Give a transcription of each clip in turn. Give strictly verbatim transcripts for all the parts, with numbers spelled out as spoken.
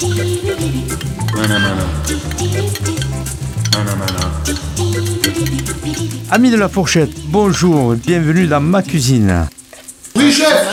Amis de la fourchette, bonjour, bienvenue dans ma cuisine. Oui, chef.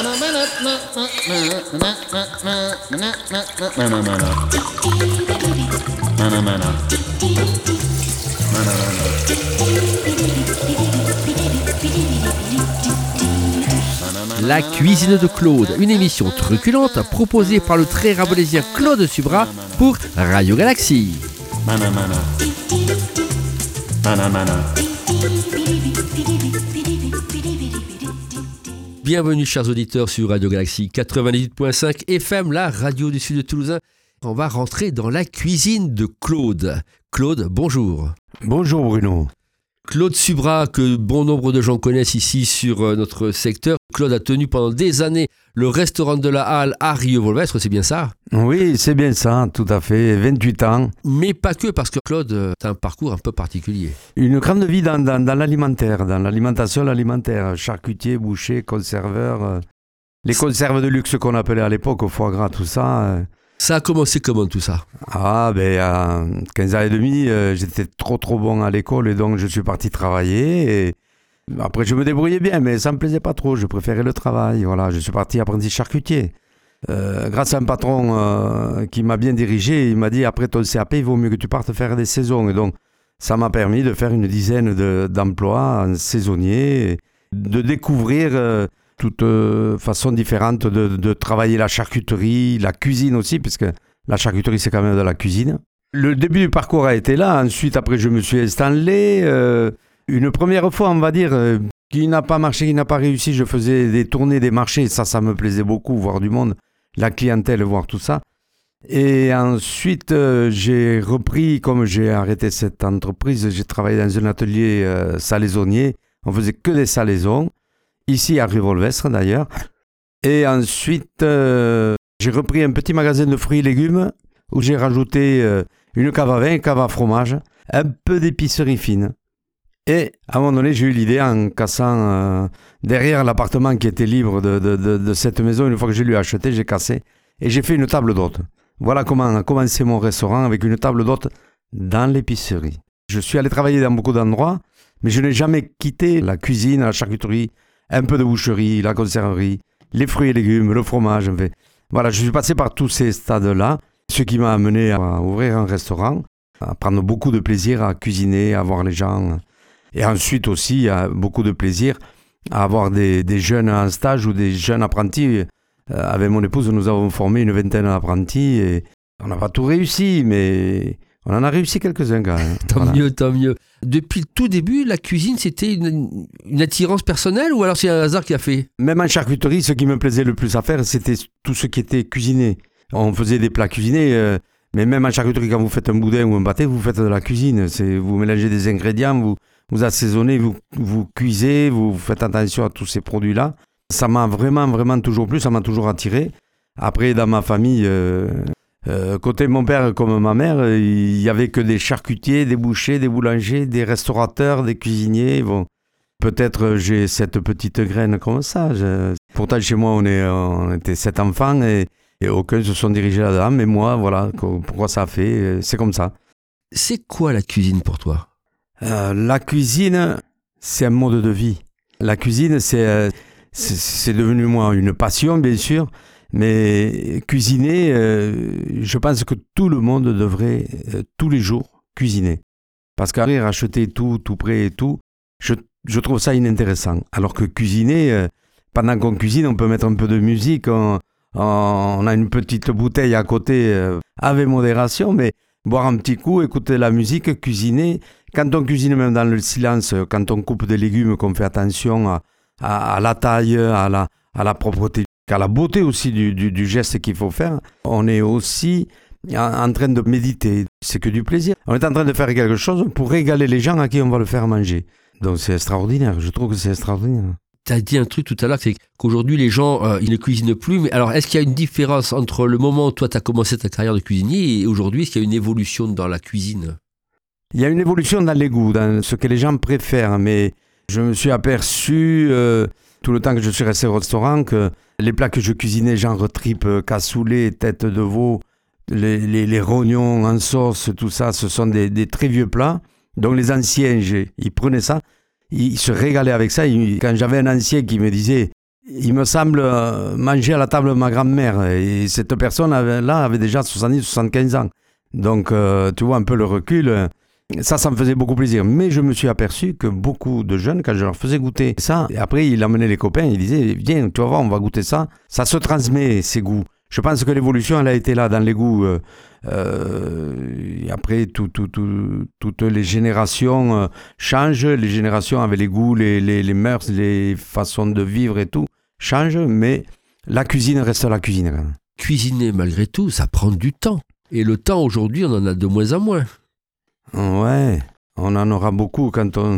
La cuisine de Claude, une émission truculente proposée par le très rabelaisien Claude Subra pour Radio Galaxy. Bienvenue chers auditeurs sur Radio Galaxy quatre-vingt-dix-huit virgule cinq F M, la radio du sud de Toulousain. On va rentrer dans la cuisine de Claude. Claude, bonjour. Bonjour Bruno. Claude Subra, que bon nombre de gens connaissent ici sur notre secteur. Claude a tenu pendant des années le restaurant de la Halle à Rieux-Volvestre, c'est bien ça? Oui, c'est bien ça, tout à fait, vingt-huit ans. Mais pas que, parce que Claude a un parcours un peu particulier. Une grande vie dans, dans, dans l'alimentaire, dans l'alimentation alimentaire, charcutier, boucher, conserveur, euh, les conserves de luxe qu'on appelait à l'époque, au foie gras, tout ça. Euh. Ça a commencé comment tout ça? Ah, ben à quinze ans et demi, euh, j'étais trop trop bon à l'école et donc je suis parti travailler. Et après, je me débrouillais bien, mais ça me plaisait pas trop, je préférais le travail. Voilà, je suis parti apprenti charcutier. Euh, grâce à un patron euh, qui m'a bien dirigé, il m'a dit après ton C A P, il vaut mieux que tu partes faire des saisons. Et donc, ça m'a permis de faire une dizaine de, d'emplois en saisonnier, de découvrir euh, toute euh, façon différente de, de travailler la charcuterie, la cuisine aussi, puisque la charcuterie, c'est quand même de la cuisine. Le début du parcours a été là. Ensuite, après, je me suis installé. Euh, une première fois, on va dire, euh, qui n'a pas marché, qui n'a pas réussi. Je faisais des tournées des marchés. Ça, ça me plaisait beaucoup, voir du monde, la clientèle, voir tout ça. Et ensuite, euh, j'ai repris, comme j'ai arrêté cette entreprise, j'ai travaillé dans un atelier euh, salaisonnier. On faisait que des salaisons. Ici à Rieux-Volvestre d'ailleurs. Et ensuite, euh, j'ai repris un petit magasin de fruits et légumes où j'ai rajouté euh, une cave à vin, une cave à fromage, un peu d'épicerie fine. Et à un moment donné, j'ai eu l'idée en cassant euh, derrière l'appartement qui était libre de, de, de, de cette maison. Une fois que je l'ai acheté, j'ai cassé et j'ai fait une table d'hôte. Voilà comment a commencé mon restaurant, avec une table d'hôte dans l'épicerie. Je suis allé travailler dans beaucoup d'endroits, mais je n'ai jamais quitté la cuisine, la charcuterie, un peu de boucherie, la conserverie, les fruits et légumes, le fromage. En fait. Voilà, je suis passé par tous ces stades-là, ce qui m'a amené à ouvrir un restaurant, à prendre beaucoup de plaisir à cuisiner, à voir les gens. Et ensuite aussi, à beaucoup de plaisir à avoir des, des jeunes en stage ou des jeunes apprentis. Avec mon épouse, nous avons formé une vingtaine d'apprentis et on n'a pas tout réussi, mais on en a réussi quelques-uns quand même. Tant voilà. mieux, tant mieux. Depuis le tout début, la cuisine, c'était une, une attirance personnelle ou alors c'est un hasard qui a fait? Même en charcuterie, ce qui me plaisait le plus à faire, c'était tout ce qui était cuisiné. On faisait des plats cuisinés, euh, mais même en charcuterie, quand vous faites un boudin ou un pâté, vous faites de la cuisine. C'est, vous mélangez des ingrédients, vous, vous assaisonnez, vous, vous cuisez, vous faites attention à tous ces produits-là. Ça m'a vraiment, vraiment toujours plu, ça m'a toujours attiré. Après, dans ma famille... Euh, Euh, côté mon père comme ma mère, il n'y avait que des charcutiers, des bouchers, des boulangers, des restaurateurs, des cuisiniers. Bon, peut-être j'ai cette petite graine comme ça. Je... Pourtant, chez moi, on, est, on était sept enfants et, et aucun se sont dirigés là-dedans. Mais moi, voilà, pourquoi ça a fait, c'est comme ça. C'est quoi la cuisine pour toi? euh, La cuisine, c'est un mode de vie. La cuisine, c'est, c'est, c'est devenu moi une passion, bien sûr. Mais cuisiner, euh, je pense que tout le monde devrait, euh, tous les jours, cuisiner. Parce qu'aller racheter tout, tout prêt et tout, je, je trouve ça inintéressant. Alors que cuisiner, euh, pendant qu'on cuisine, on peut mettre un peu de musique, on, on a une petite bouteille à côté euh, avec modération, mais boire un petit coup, écouter la musique, cuisiner. Quand on cuisine même dans le silence, quand on coupe des légumes, qu'on fait attention à, à, à la taille, à la, à la propreté, à la beauté aussi du, du, du geste qu'il faut faire, on est aussi en, en train de méditer. C'est que du plaisir. On est en train de faire quelque chose pour régaler les gens à qui on va le faire manger. Donc c'est extraordinaire, je trouve que c'est extraordinaire. Tu as dit un truc tout à l'heure, c'est qu'aujourd'hui les gens, euh, ils ne cuisinent plus. Mais alors, est-ce qu'il y a une différence entre le moment où toi tu as commencé ta carrière de cuisinier et aujourd'hui, est-ce qu'il y a une évolution dans la cuisine? Il y a une évolution dans les goûts, dans ce que les gens préfèrent, mais je me suis aperçu... Euh, tout le temps que je suis resté au restaurant, que les plats que je cuisinais, genre tripes, cassoulet, tête de veau, les, les, les rognons en sauce, tout ça, ce sont des, des très vieux plats. Donc les anciens, j'ai, ils prenaient ça, ils se régalaient avec ça. Ils, quand j'avais un ancien qui me disait, il me semble manger à la table de ma grand-mère. Et cette personne-là avait déjà soixante-dix soixante-quinze ans. Donc euh, tu vois un peu le recul. Ça, ça me faisait beaucoup plaisir. Mais je me suis aperçu que beaucoup de jeunes, quand je leur faisais goûter ça, et après ils amenaient les copains, ils disaient, viens, tu vas voir, on va goûter ça. Ça se transmet, ces goûts. Je pense que l'évolution, elle a été là dans les goûts. Euh, euh, et après, tout, tout, tout, toutes les générations euh, changent. Les générations avec les goûts, les, les, les mœurs, les façons de vivre et tout changent. Mais la cuisine reste la cuisine. Quand même. Cuisiner, malgré tout, ça prend du temps. Et le temps, aujourd'hui, on en a de moins en moins. Ouais, on en aura beaucoup quand on,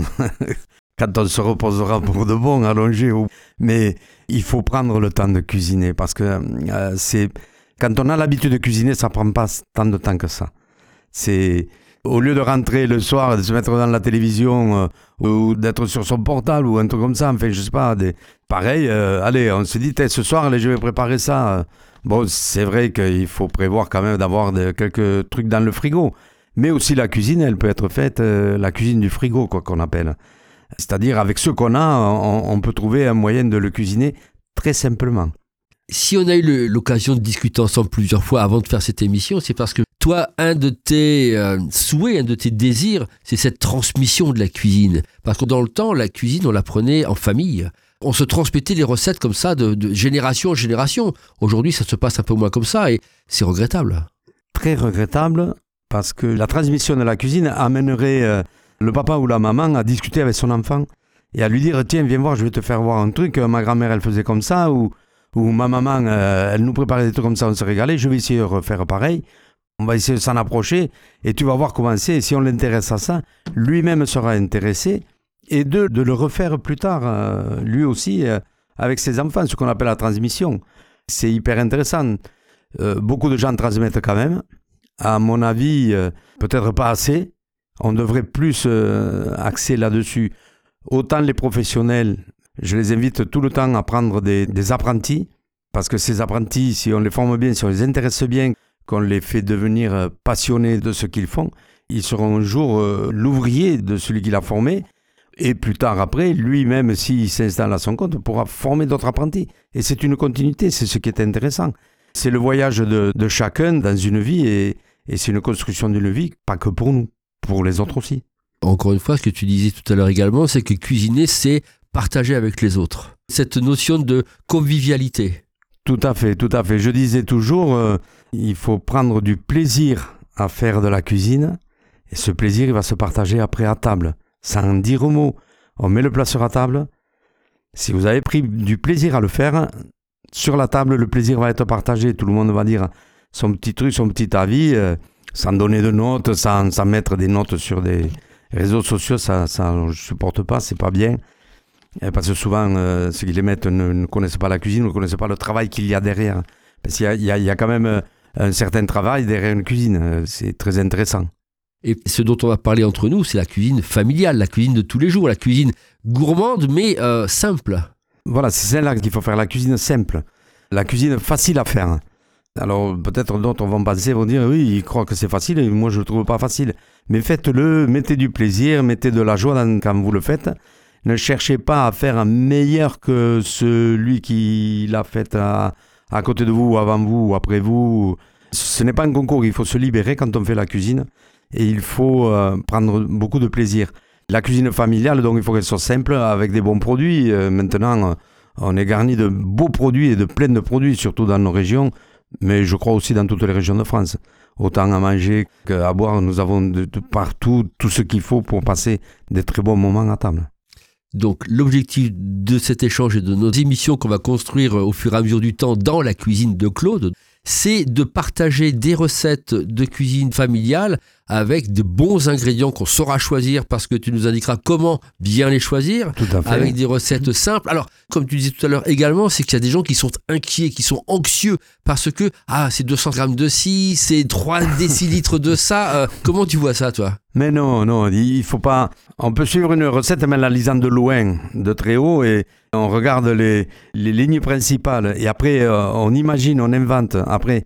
quand on se reposera pour de bon, allongé. Mais il faut prendre le temps de cuisiner parce que euh, c'est, quand on a l'habitude de cuisiner, ça ne prend pas tant de temps que ça. C'est, au lieu de rentrer le soir, de se mettre dans la télévision euh, ou d'être sur son portable ou un truc comme ça, enfin, je sais pas, des, pareil, euh, allez, on se dit, ce soir, allez, je vais préparer ça. Bon, c'est vrai qu'il faut prévoir quand même d'avoir de, quelques trucs dans le frigo. Mais aussi la cuisine, elle peut être faite, euh, la cuisine du frigo, quoi qu'on appelle. C'est-à-dire, avec ce qu'on a, on, on peut trouver un moyen de le cuisiner très simplement. Si on a eu le, l'occasion de discuter ensemble plusieurs fois avant de faire cette émission, c'est parce que toi, un de tes euh, souhaits, un de tes désirs, c'est cette transmission de la cuisine. Parce que dans le temps, la cuisine, on l'apprenait en famille. On se transmettait les recettes comme ça de, de génération en génération. Aujourd'hui, ça se passe un peu moins comme ça et c'est regrettable. Très regrettable. Parce que la transmission de la cuisine amènerait euh, le papa ou la maman à discuter avec son enfant et à lui dire « Tiens, viens voir, je vais te faire voir un truc. Ma grand-mère, elle faisait comme ça. » Ou, ou ma maman, euh, elle nous préparait des trucs comme ça, on se régalait. Je vais essayer de refaire pareil. On va essayer de s'en approcher et tu vas voir comment c'est. Et si on l'intéresse à ça, lui-même sera intéressé. Et deux, de le refaire plus tard, euh, lui aussi, euh, avec ses enfants, ce qu'on appelle la transmission. C'est hyper intéressant. Euh, beaucoup de gens transmettent quand même. À mon avis, euh, peut-être pas assez. On devrait plus euh, axer là-dessus. Autant les professionnels, je les invite tout le temps à prendre des, des apprentis, parce que ces apprentis, si on les forme bien, si on les intéresse bien, qu'on les fait devenir euh, passionnés de ce qu'ils font, ils seront un jour euh, l'ouvrier de celui qui l'a formé. Et plus tard après, lui-même, s'il s'installe à son compte, pourra former d'autres apprentis. Et c'est une continuité, c'est ce qui est intéressant. C'est le voyage de, de chacun dans une vie et, et c'est une construction d'une vie, pas que pour nous, pour les autres aussi. Encore une fois, ce que tu disais tout à l'heure également, c'est que cuisiner, c'est partager avec les autres. Cette notion de convivialité. Tout à fait, tout à fait. Je disais toujours, euh, il faut prendre du plaisir à faire de la cuisine et ce plaisir, il va se partager après à table. Sans dire mot, on met le plat sur la table. Si vous avez pris du plaisir à le faire, sur la table, le plaisir va être partagé. Tout le monde va dire son petit truc, son petit avis, euh, sans donner de notes, sans, sans mettre des notes sur des réseaux sociaux. Ça, ça je ne supporte pas, c'est pas bien. Parce que souvent, euh, ceux qui les mettent ne, ne connaissent pas la cuisine, ne connaissent pas le travail qu'il y a derrière. Parce qu'il y a, il y a, il y a quand même un certain travail derrière une cuisine. C'est très intéressant. Et ce dont on va parler entre nous, c'est la cuisine familiale, la cuisine de tous les jours, la cuisine gourmande, mais euh, simple. Voilà, c'est celle-là qu'il faut faire, la cuisine simple, la cuisine facile à faire. Alors peut-être d'autres vont penser, vont dire, oui, ils croient que c'est facile, et moi je ne le trouve pas facile. Mais faites-le, mettez du plaisir, mettez de la joie dans, quand vous le faites. Ne cherchez pas à faire un meilleur que celui qui l'a fait à, à côté de vous, avant vous, ou après vous. Ce n'est pas un concours, il faut se libérer quand on fait la cuisine. Et il faut euh, prendre beaucoup de plaisir. La cuisine familiale, donc il faut qu'elle soit simple, avec des bons produits. Euh, maintenant, on est garni de beaux produits et de plein de produits, surtout dans nos régions, mais je crois aussi dans toutes les régions de France. Autant à manger qu'à boire, nous avons de, de partout tout ce qu'il faut pour passer des très bons moments à table. Donc l'objectif de cet échange et de nos émissions qu'on va construire au fur et à mesure du temps dans la cuisine de Claude, c'est de partager des recettes de cuisine familiale avec de bons ingrédients qu'on saura choisir parce que tu nous indiqueras comment bien les choisir, tout à fait. Avec des recettes simples. Alors, comme tu disais tout à l'heure également, c'est qu'il y a des gens qui sont inquiets, qui sont anxieux parce que ah, c'est deux cents grammes de ci, c'est trois décilitres de ça. Euh, comment tu vois ça, toi ? Mais non, non, il faut pas... On peut suivre une recette même en la lisant de loin, de très haut, et on regarde les, les lignes principales. Et après, euh, on imagine, on invente. Après,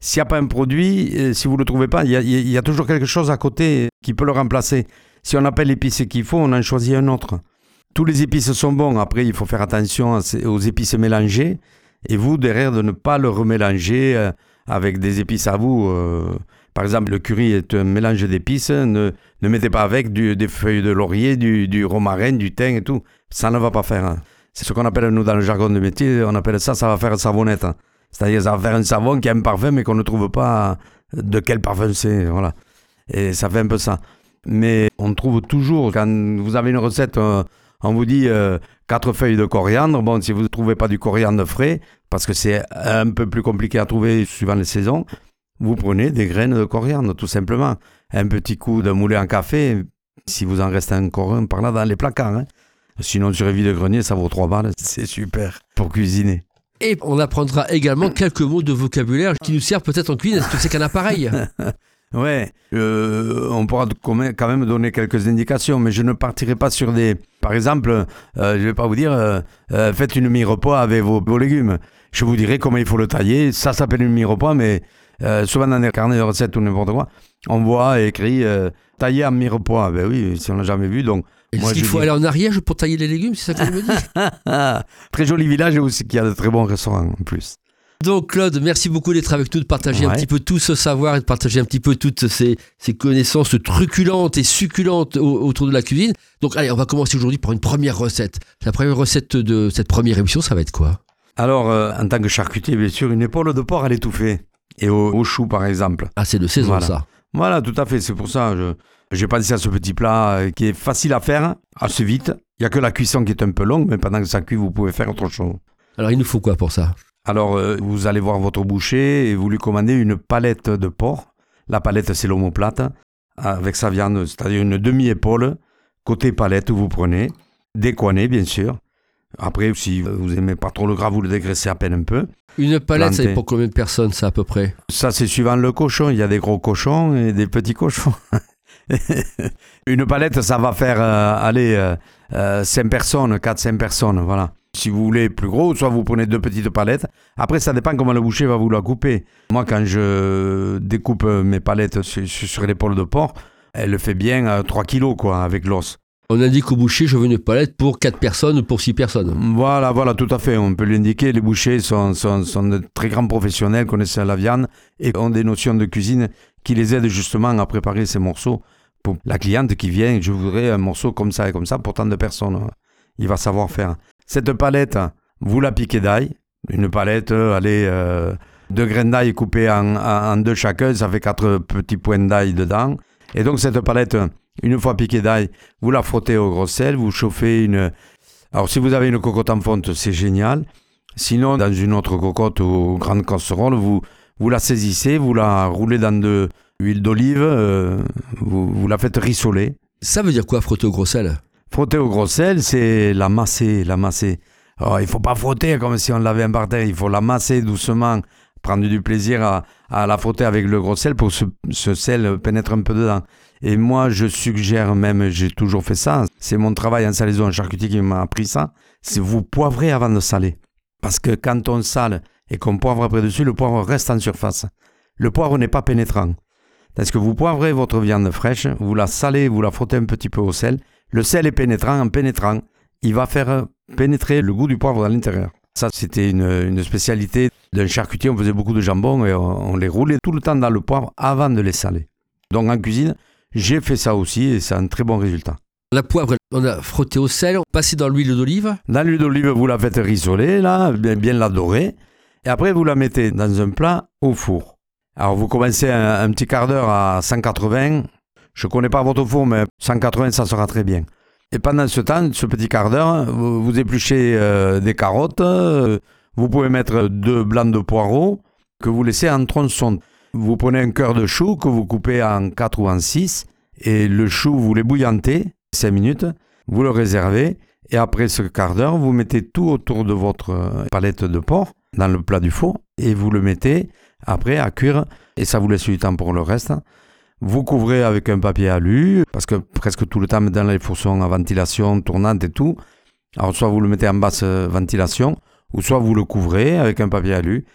S'il n'y a pas un produit, si vous ne le trouvez pas, il y, a, il y a toujours quelque chose à côté qui peut le remplacer. Si on n'a pas l'épice qu'il faut, on en choisit un autre. Tous les épices sont bons. Après, il faut faire attention aux épices mélangées. Et vous, derrière, de ne pas le remélanger avec des épices à vous. Par exemple, le curry est un mélange d'épices. Ne, ne mettez pas avec du, des feuilles de laurier, du, du romarin, du thym et tout. Ça ne va pas faire. C'est ce qu'on appelle, nous, dans le jargon de métier, on appelle ça, ça va faire savonnette. C'est-à-dire, ça va faire un savon qui a un parfum, mais qu'on ne trouve pas de quel parfum c'est. Voilà. Et ça fait un peu ça. Mais on trouve toujours, quand vous avez une recette, on vous dit euh, quatre feuilles de coriandre. Bon, si vous ne trouvez pas du coriandre frais, parce que c'est un peu plus compliqué à trouver suivant les saisons, vous prenez des graines de coriandre, tout simplement. Un petit coup de moulin en café, si vous en reste encore un par là dans les placards. Hein. Sinon, sur les vide-grenier, ça vaut trois balles. C'est super pour cuisiner. Et on apprendra également quelques mots de vocabulaire qui nous servent peut-être en cuisine. Est-ce que c'est qu'un appareil ? Ouais, euh, on pourra quand même donner quelques indications, mais je ne partirai pas sur des... Par exemple, euh, je ne vais pas vous dire, euh, euh, faites une mirepoix avec vos, vos légumes. Je vous dirai comment il faut le tailler. Ça s'appelle une mirepoix, mais euh, souvent dans les carnets de recettes ou n'importe quoi, on voit écrit euh, tailler en mirepoix. Ben oui, si on ne l'a jamais vu, donc... Est-ce moi, qu'il faut dis... aller en Ariège pour tailler les légumes, c'est ça que tu me dis ? Très joli village et aussi qu'il y a de très bons restaurants en plus. Donc Claude, merci beaucoup d'être avec nous, de partager ouais. un petit peu tout ce savoir et de partager un petit peu toutes ces, ces connaissances truculentes et succulentes au, autour de la cuisine. Donc allez, on va commencer aujourd'hui par une première recette. La première recette de cette première émission, ça va être quoi ? Alors, euh, en tant que charcutier, bien sûr, une épaule de porc à l'étouffée. Et au, au chou, par exemple. Ah, c'est de saison, voilà. ça. Voilà, tout à fait. C'est pour ça que je, j'ai pensé à ce petit plat qui est facile à faire, assez vite. Il n'y a que la cuisson qui est un peu longue, mais pendant que ça cuit, vous pouvez faire autre chose. Alors, il nous faut quoi pour ça ? Alors, euh, vous allez voir votre boucher et vous lui commandez une palette de porc. La palette, c'est l'omoplate, avec sa viande, c'est-à-dire une demi-épaule. Côté palette, vous prenez, décoignez, bien sûr. Après, si vous n'aimez pas trop le gras, vous le dégraissez à peine un peu. Une palette, Plantez. Ça est pour combien de personnes, ça, à peu près ? Ça, c'est suivant le cochon. Il y a des gros cochons et des petits cochons. Une palette, ça va faire, euh, allez, euh, euh, cinq personnes, quatre cinq personnes, voilà. Si vous voulez plus gros, soit vous prenez deux petites palettes. Après, ça dépend comment le boucher va vous la couper. Moi, quand je découpe mes palettes sur, sur l'épaule de porc, elle fait bien euh, trois kilos, quoi, avec l'os. On indique au boucher, je veux une palette pour quatre personnes ou pour six personnes. Voilà, voilà, tout à fait. On peut l'indiquer. Les bouchers sont, sont, sont de très grands professionnels, connaissent la viande et ont des notions de cuisine qui les aident justement à préparer ces morceaux. Pour la cliente qui vient, je voudrais un morceau comme ça et comme ça pour tant de personnes. Il va savoir faire. Cette palette, vous la piquez d'ail. Une palette, allez, euh, deux graines d'ail coupées en, en, en deux chacun, ça fait quatre petits points d'ail dedans. Et donc cette palette, une fois piquée d'ail, vous la frottez au gros sel, vous chauffez une... Alors si vous avez une cocotte en fonte, c'est génial. Sinon, dans une autre cocotte ou grande casserole, vous, vous la saisissez, vous la roulez dans de l'huile d'olive, euh, vous, vous la faites rissoler. Ça veut dire quoi, frotter au gros sel ? Frotter au gros sel, c'est la masser, la masser. Alors, il ne faut pas frotter comme si on l'avait un par terre, il faut la masser doucement, prendre du plaisir à, à la frotter avec le gros sel pour que ce, ce sel pénètre un peu dedans. Et moi, je suggère même, j'ai toujours fait ça, c'est mon travail en salaison en charcuterie qui m'a appris ça, c'est vous poivrez avant de saler. Parce que quand on sale et qu'on poivre après dessus, le poivre reste en surface. Le poivre n'est pas pénétrant. Parce que vous poivrez votre viande fraîche, vous la salez, vous la frottez un petit peu au sel. Le sel est pénétrant, en pénétrant, il va faire pénétrer le goût du poivre dans l'intérieur. Ça, c'était une, une spécialité d'un charcutier. On faisait beaucoup de jambon et on, on les roulait tout le temps dans le poivre avant de les saler. Donc en cuisine, j'ai fait ça aussi et c'est un très bon résultat. La poivre, on a frotté au sel, passé dans l'huile d'olive. Dans l'huile d'olive, vous la faites rissoler, là, bien, bien la dorer. Et après, vous la mettez dans un plat au four. Alors, vous commencez un, un petit quart d'heure à cent quatre-vingts. Je ne connais pas votre four, mais cent quatre-vingts, ça sera très bien. Et pendant ce temps, ce petit quart d'heure, vous, vous épluchez euh, des carottes. Euh, vous pouvez mettre deux blancs de poireaux que vous laissez en tronçons. Vous prenez un cœur de chou que vous coupez en quatre ou en six. Et le chou, vous l'ébouillantez cinq minutes. Vous le réservez. Et après ce quart d'heure, vous mettez tout autour de votre palette de porc dans le plat du four. Et vous le mettez après à cuire. Et ça vous laisse du temps pour le reste. Vous couvrez avec un papier alu, parce que presque tout le temps dans les fours sont à ventilation tournante et tout. Alors soit vous le mettez en basse ventilation, ou soit vous le couvrez avec un papier alu.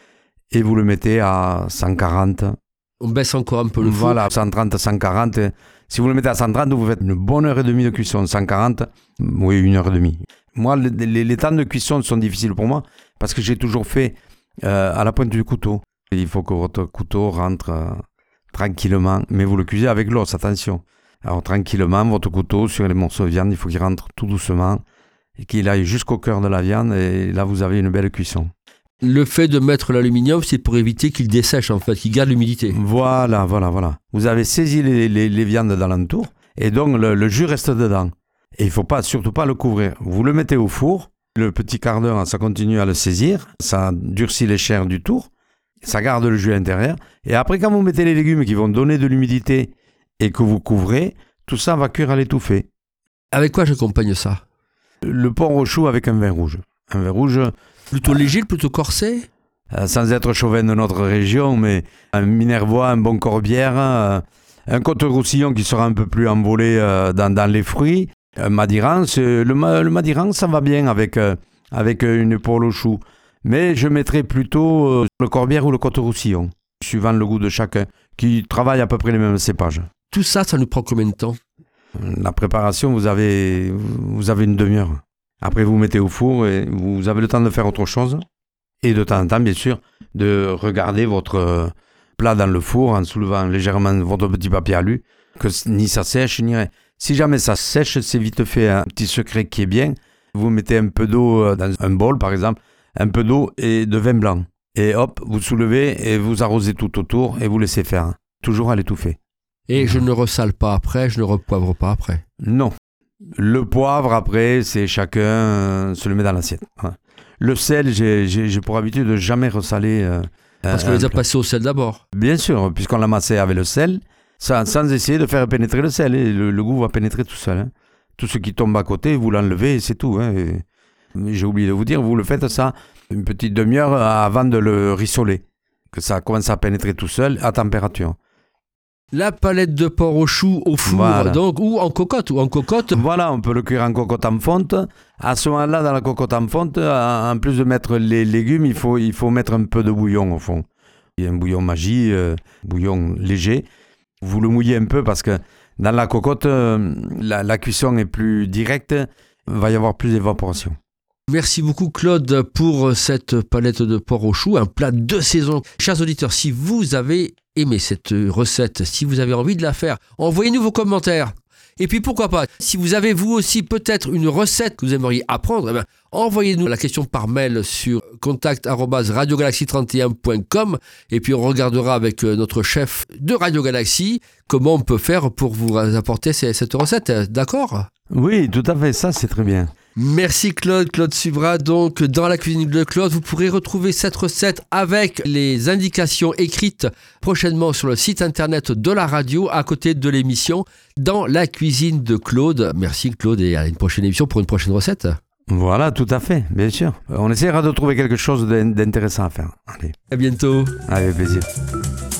et vous le mettez à cent quarante. On baisse encore un peu le four. Voilà, cent trente, cent quarante. Si vous le mettez à cent trente, vous faites une bonne heure et demie de cuisson. cent quarante, oui, une heure et demie. Moi, les, les, les temps de cuisson sont difficiles pour moi parce que j'ai toujours fait euh, à la pointe du couteau. Il faut que votre couteau rentre euh, tranquillement, mais vous le cuisez avec l'os, attention. Alors tranquillement, votre couteau sur les morceaux de viande, il faut qu'il rentre tout doucement et qu'il aille jusqu'au cœur de la viande et là vous avez une belle cuisson. Le fait de mettre l'aluminium, c'est pour éviter qu'il dessèche en fait, qu'il garde l'humidité. Voilà, voilà, voilà. Vous avez saisi les, les, les viandes d'alentour et donc le, le jus reste dedans. Et il ne faut pas, surtout pas le couvrir. Vous le mettez au four, le petit quart d'heure, ça continue à le saisir, ça durcit les chairs du tour, ça garde le jus à l'intérieur. Et après, quand vous mettez les légumes qui vont donner de l'humidité et que vous couvrez, tout ça va cuire à l'étouffée. Avec quoi j'accompagne ça? Le porc au chou avec un vin rouge. Un vin rouge... Plutôt léger, plutôt corsé? euh, Sans être chauvin de notre région, mais un minervois, un bon corbière, euh, un côte-roussillon qui sera un peu plus envolé euh, dans, dans les fruits. Un madiran, le, le madiran, ça va bien avec, euh, avec une épaule au chou. Mais je mettrais plutôt euh, le corbière ou le côte-roussillon, suivant le goût de chacun, qui travaille à peu près les mêmes cépages. Tout ça, ça nous prend combien de temps? La préparation, vous avez, vous avez une demi-heure. Après, vous mettez au four et vous avez le temps de faire autre chose. Et de temps en temps, bien sûr, de regarder votre plat dans le four en soulevant légèrement votre petit papier alu, que ni ça sèche, ni rien. Si jamais ça sèche, c'est vite fait un petit secret qui est bien. Vous mettez un peu d'eau dans un bol, par exemple, un peu d'eau et de vin blanc. Et hop, vous soulevez et vous arrosez tout autour et vous laissez faire. Toujours à l'étouffer. Et je ne ressale pas après, je ne repoivre pas après. Non. Le poivre, après, c'est chacun euh, se le met dans l'assiette. Ouais. Le sel, j'ai, j'ai, j'ai pour habitude de jamais ressaler. Euh, Parce qu'on les a passés au sel d'abord. Bien sûr, puisqu'on l'a massé avec le sel, sans, sans essayer de faire pénétrer le sel. Et le, le goût va pénétrer tout seul. Hein. Tout ce qui tombe à côté, vous l'enlevez et c'est tout. Hein. Et, j'ai oublié de vous dire, vous le faites ça une petite demi-heure avant de le rissoler. Que ça commence à pénétrer tout seul à température. La palette de porc au chou au four, voilà. Donc, ou en cocotte, ou en cocotte. Voilà, on peut le cuire en cocotte en fonte. À ce moment-là, dans la cocotte en fonte, en plus de mettre les légumes, il faut, il faut mettre un peu de bouillon au fond. Il y a un bouillon magie, euh, bouillon léger. Vous le mouillez un peu parce que dans la cocotte, euh, la, la cuisson est plus directe, il va y avoir plus d'évaporation. Merci beaucoup Claude pour cette palette de porc au chou, un plat de saison. Chers auditeurs, si vous avez aimé cette recette, si vous avez envie de la faire, envoyez-nous vos commentaires. Et puis pourquoi pas, si vous avez vous aussi peut-être une recette que vous aimeriez apprendre, eh bien, envoyez-nous la question par mail sur contact arobase radio galaxie trente et un point com et puis on regardera avec notre chef de Radio Galaxie comment on peut faire pour vous apporter cette recette, d'accord ? Oui, tout à fait, ça c'est très bien. Merci Claude, Claude Subra. Donc dans la cuisine de Claude, vous pourrez retrouver cette recette avec les indications écrites prochainement sur le site internet de la radio à côté de l'émission dans la cuisine de Claude. Merci Claude et à une prochaine émission pour une prochaine recette. Voilà, tout à fait, bien sûr. On essaiera de trouver quelque chose d'intéressant à faire. Allez. À bientôt. Avec plaisir.